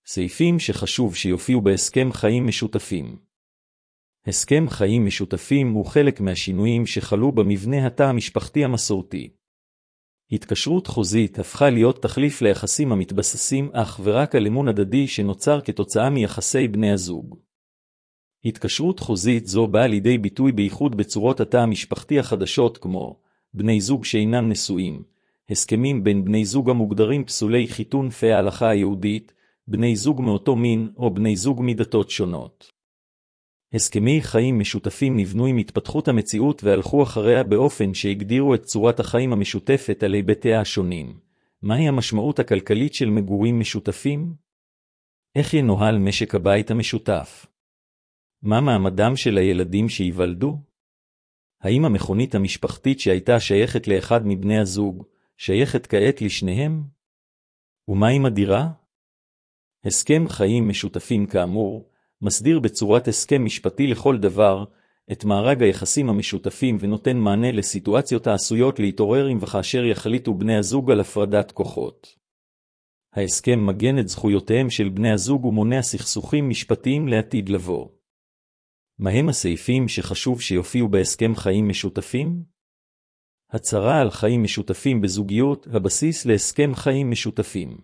סעיפים שחשוב שיופיעו בהסכם חיים משותפים. הסכם חיים משותפים הוא חלק מהשינויים שחלו במבנה התא המשפחתי המסורתי. התקשרות חוזית הפכה להיות תחליף ליחסים המתבססים אך ורק על אמון הדדי שנוצר כתוצאה מיחסי בני הזוג. התקשרות חוזית זו באה לידי ביטוי בייחוד בצורות התא המשפחתי החדשות כמו בני זוג שאינם נשואים, הסכמים בין בני זוג המוגדרים פסולי חיתון לפי ההלכה היהודית, בני זוג מאותו מין או בני זוג מדתות שונות. הסכמי חיים משותפים נבנו עם התפתחות המציאות והלכו אחריה באופן שהגדירו את צורת החיים המשותפת על היבטיה השונים. מהי המשמעות הכלכלית של מגורים משותפים? איך ינוהל משק הבית המשותף? מה מעמדם של הילדים שייוולדו? האם המכונית המשפחתית שהייתה שייכת לאחד מבני הזוג, שייכת כעת לשניהם? ומה עם הדירה? הסכם חיים משותפים כאמור, מסדיר בצורת הסכם משפטי לכל דבר, את מארג היחסים המשותפים ונותן מענה לסיטואציות העשויות להתעורר אם וכאשר יחליטו בני הזוג על הפרדת כוחות. ההסכם מגן את זכויותיהם של בני הזוג ומונע סכסוכים משפטיים לעתיד לבוא. מהם הסעיפים שחשוב שיופיעו בהסכם חיים משותפים? הצהרה על חיים משותפים בזוגיות, הבסיס להסכם חיים משותפים.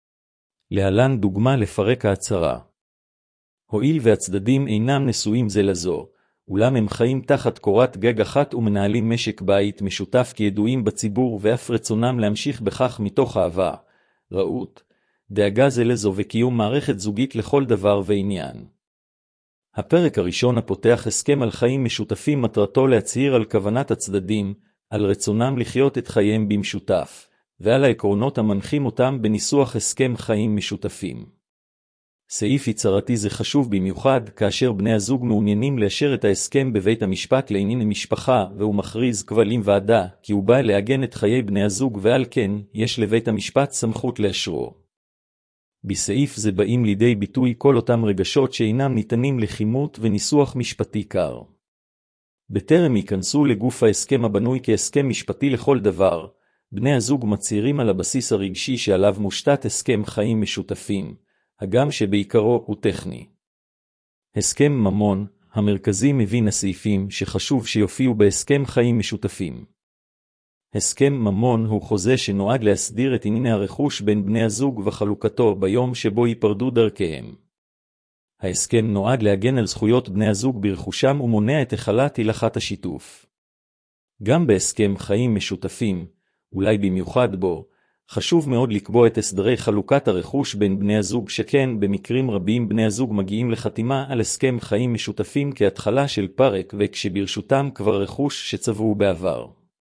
להלן דוגמה לפרק ההצהרה. הואיל והצדדים אינם נשואים זה לזו, אולם הם חיים תחת קורת גג אחת ומנהלים משק בית משותף כידועים בציבור ואף רצונם להמשיך בכך מתוך אהבה, רעות, דאגה זה לזו וקיום מערכת זוגית לכל דבר ועניין. הפרק הראשון הפותח הסכם על חיים משותפים מטרתו להצהיר על כוונת הצדדים, על רצונם לחיות את חייהם במשותף, ועל העקרונות המנחים אותם בניסוח הסכם חיים משותפים. סעיף יצרתי זה חשוב במיוחד כאשר בני הזוג מעוניינים לאשר את ההסכם בבית המשפט לענייני משפחה והוא מכריז כבלים ועדה כי הוא בא להגן את חיי בני הזוג ועל כן יש לבית המשפט סמכות לאשרו. בסעיף זה באים לידי ביטוי כל אותם רגשות שאינם ניתנים לכימות וניסוח משפטי קר. בטרם ייכנסו לגוף ההסכם הבנוי כהסכם משפטי לכל דבר, בני הזוג מצהירים על הבסיס הרגשי שעליו מושתת הסכם חיים משותפים, הגם שבעיקרו הוא טכני. הסכם ממון, המרכזי מבין הסעיפים שחשוב שיופיעו בהסכם חיים משותפים. הסכם ממון הוא חוזה שנועד להסדיר את ענייני הרכוש בין בני הזוג וחלוקתו ביום שבו ייפרדו דרכיהם. ההסכם נועד להגן על זכויות בני הזוג ברכושם ומונע את החלת הלכת השיתוף. גם בהסכם חיים משותפים, אולי במיוחד בו, חשוב מאוד לקבוע את הסדרי חלוקת הרכוש בין בני הזוג שכן במקרים רבים בני הזוג מגיעים לחתימה על הסכם חיים משותפים כהתחלה של פרק וכשברשותם כבר רכוש שצברו בעבר.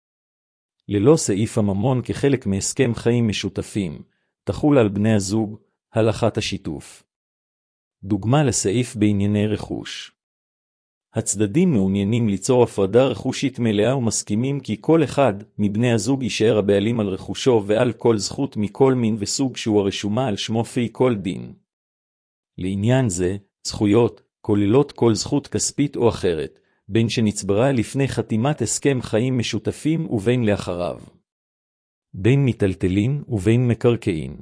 ללא סעיף הממון כחלק מהסכם חיים משותפים, תחול על בני הזוג הלכת השיתוף. דוגמה לסעיף בענייני רכוש. הצדדים מעוניינים ליצור הפרדה רכושית מלאה ומסכימים כי כל אחד מבני הזוג יישאר הבעלים על רכושו ועל כל זכות מכל מין וסוג שהוא הרשומה על שמו פי כל דין. לעניין זה, זכויות כוללות כל זכות כספית או אחרת, בין שנצברה לפני חתימת הסכם חיים משותפים ובין לאחריו. בין מיטלטלין ובין מקרקעין.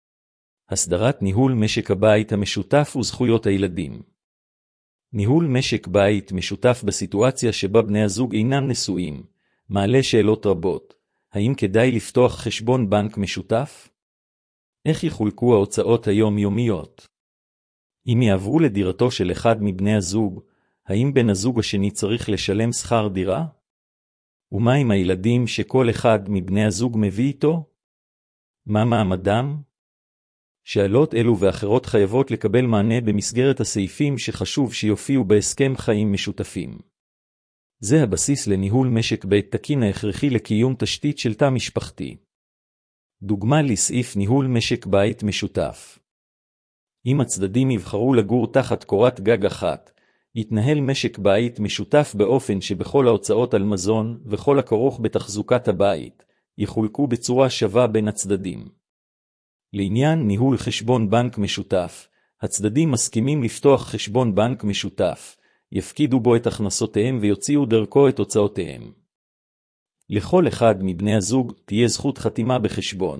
הסדרת ניהול משק הבית המשותף וזכויות הילדים. ניהול משק בית משותף בסיטואציה שבה בני הזוג אינם נשואים, מעלה שאלות רבות. האם כדאי לפתוח חשבון בנק משותף? איך יחולקו ההוצאות היומיומיות? אם יעברו לדירתו של אחד מבני הזוג, האם בן הזוג השני צריך לשלם שכר דירה? ומה עם הילדים שכל אחד מבני הזוג מביא איתו? מה מעמדם? שאלות אלו ואחרות חייבות לקבל מענה במסגרת הסעיפים שחשוב שיופיעו בהסכם חיים משותפים. זה הבסיס לניהול משק בית תקין ההכרחי לקיום תשתית של תא משפחתי. דוגמה לסעיף ניהול משק בית משותף. אם הצדדים יבחרו לגור תחת קורת גג אחת, יתנהל משק בית משותף באופן שבכל ההוצאות על מזון וכל הכרוך בתחזוקת הבית, יחולקו בצורה שווה בין הצדדים. לעניין ניהול חשבון בנק משותף, הצדדים מסכימים לפתוח חשבון בנק משותף, יפקידו בו את הכנסותיהם ויוציאו דרכו את הוצאותיהם. לכל אחד מבני הזוג תהיה זכות חתימה בחשבון,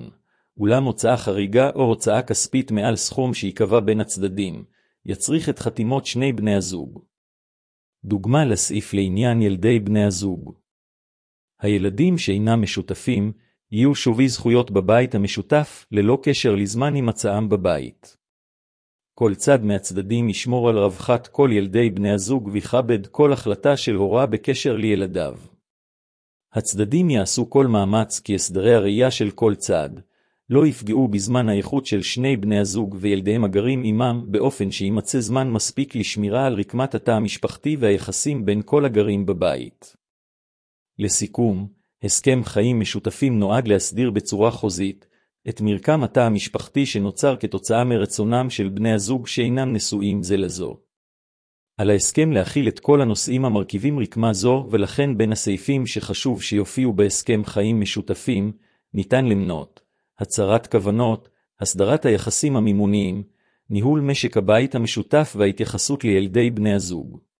אולם הוצאה חריגה או הוצאה כספית מעל סכום שיקבע בין הצדדים, יצריך את חתימות שני בני הזוג. דוגמה לסעיף לעניין ילדי בני הזוג. הילדים שאינם משותפים, יהיו שווי זכויות בבית המשותף ללא קשר לזמן הימצאם בבית. כל צד מהצדדים ישמור על רווחת כל ילדי בני הזוג ויכבד כל החלטה של הורה בקשר לילדיו. הצדדים יעשו כל מאמץ כי הסדרי הראייה של כל צד לא יפגעו בזמן האיכות של שני בני הזוג וילדיהם הגרים עמם באופן שימצא זמן מספיק לשמירה על רקמת התא המשפחתי והיחסים בין כל הגרים בבית. לסיכום, הסכם חיים משותפים נועד להסדיר בצורה חוזית את מרקם התא המשפחתי שנוצר כתוצאה מרצונם של בני הזוג שאינם נשואים זה לזו. על ההסכם להכיל את כל הנושאים המרכיבים רקמה זו, ולכן בין הסעיפים שחשוב שיופיעו בהסכם חיים משותפים, ניתן למנות הצהרת כוונות, הסדרת היחסים המימוניים, ניהול משק הבית המשותף וההתייחסות לילדי בני הזוג.